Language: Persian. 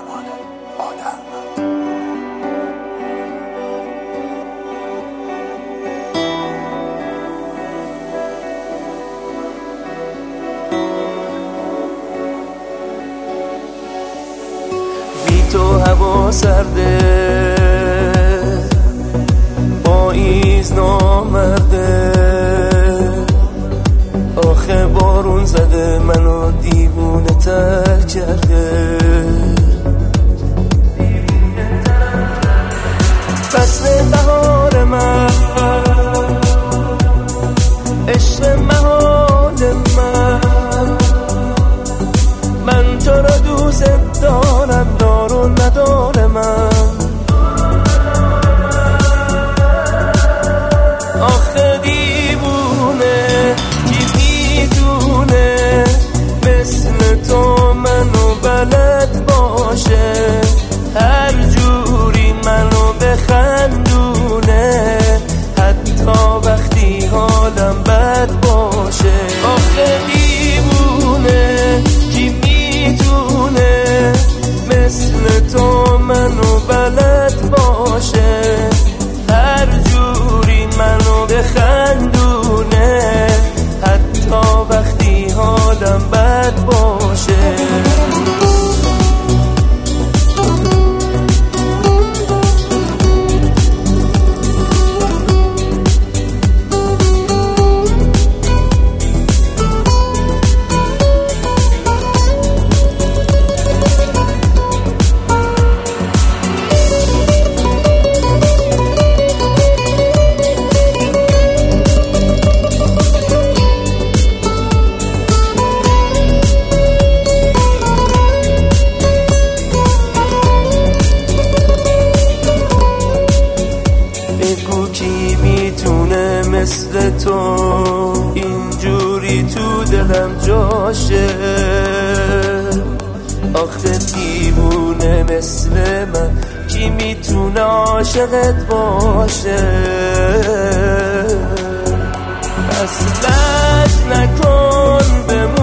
تو هوا سرده پاییز نامرده آخه بارون زده منو دیوونه تر کرده فصل بهار من عشق محال من تو را دوست دارم دار و ندار من آخه دیوونه کی میدونه مثل تو منو بلد باشه هر جوری منو بخندونه حتی وقتی حالم بد باشه آخه دیوونه کی میدونه مثل تو منو بلد باشه هر جوری منو بخندونه حتی وقتی حالم بد باشه کی میتونه مثل تو اینجوری تو دلم جاشه آخه دیوونه مثل من کی میتونه عاشقت باشه پس لج نکن به